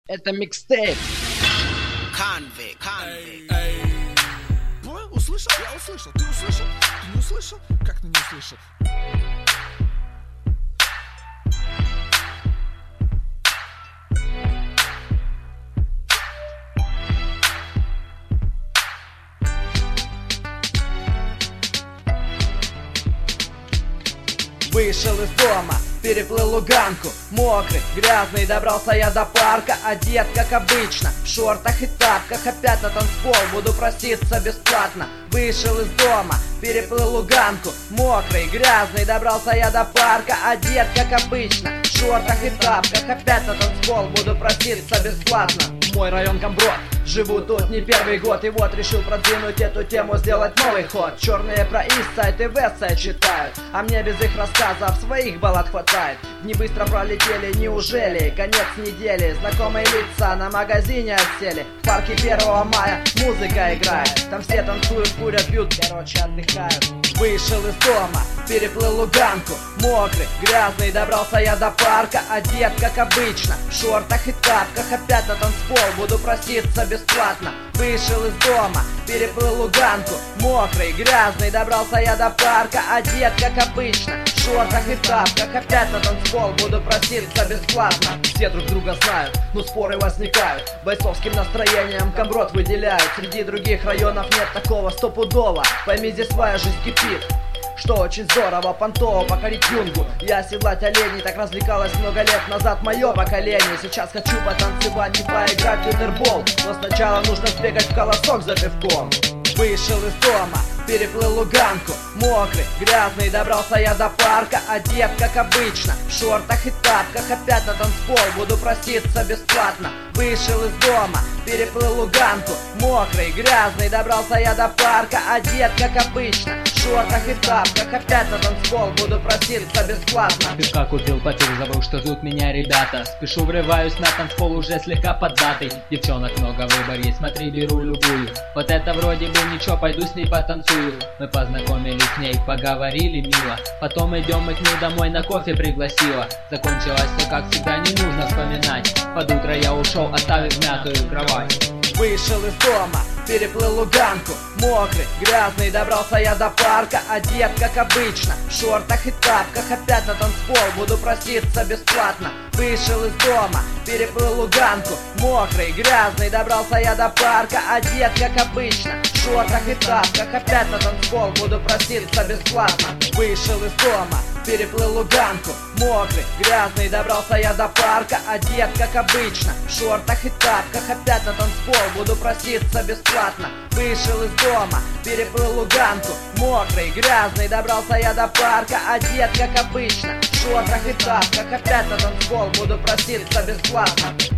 Это микстейп. Convict. Понял? Услышал? Я услышал. Ты услышал? Ты не услышал? Как ты не услышал? Вышел из дома, переплыл Луганку, мокрый, грязный, добрался я до парка, одет как обычно, в шортах и тапках, опять на танцпол, буду проситься бесплатно. Вышел из дома, переплыл Луганку, мокрый, грязный, добрался я до парка, одет как обычно, в шортах и тапках, опять на танцпол, буду проситься бесплатно. Мой район Камброд, живу тут не первый год, и вот решил продвинуть эту тему, сделать новый ход. Черные про Истсайд и Вестсайд читают, а мне без их рассказов своих баллад хватает. Дни быстро пролетели, неужели конец недели? Знакомые лица на магазине отсели. В парке 1 мая музыка играет, там все танцуют, курят, пьют, короче отдыхают. Вышел из дома, переплыл Луганку, мокрый, грязный, добрался я до парка, одет как обычно, в шортах и тапках, опять на танцпол, буду проситься бесплатно. Вышел из дома, переплыл Луганку, мокрый, грязный, добрался я до парка, одет как обычно, в шортах и тапках, опять на танцпол, буду проситься бесплатно. Все друг друга знают, но споры возникают, бойцовским настроением Камброд выделяют. Среди других районов нет такого стопудово, пойми, здесь своя жизнь кипит, что очень здорово, понтово покорить юнгу. Я седлать оленей, так развлекалось много лет назад мое поколение. Сейчас хочу потанцевать и поиграть в интербол, но сначала нужно сбегать в колосок за пивком. Вышел из дома, переплыл Луганку, мокрый, грязный, добрался я до парка, одет как обычно, в шортах и тапках, опять на танцпол, буду проситься бесплатно. Вышел из дома, переплыл Луганку, мокрый, грязный, добрался я до парка, одет как обычно, в шортах и тапках, опять на танцпол, буду проситься бесплатно. Пивка купил, попил, забыл, что тут меня ребята. Спешу, врываюсь на танцпол, уже слегка поддатый. Девчонок много, выбор есть, смотри, беру любую. Вот это вроде бы ничего, пойду с ней потанцую. Мы познакомились с ней, поговорили мило, потом идем мы к ней домой, на кофе пригласила. Закончилось все как всегда, не нужно вспоминать. Под утро я ушел, оставив мятую кровать. Вышел из дома, переплыл Луганку, мокрый, грязный, добрался я до парка, одет как обычно, в шортах и тапках, опять на танцпол, буду проситься бесплатно. Вышел из дома, переплыл Луганку, мокрый, грязный, добрался я до парка, одет как обычно, в шортах и тапках, опять на танцпол, буду проситься бесплатно. Вышел из дома, переплыл Луганку, мокрый, грязный, добрался я до парка, одет как обычно, в шортах и тапках, опять на танцпол, буду проситься бесплатно. Вышел из дома, переплыл Луганку, мокрый, грязный, добрался я до парка, одет как обычно, в шортах и тапках, опять на танцпол, буду проситься бесплатно.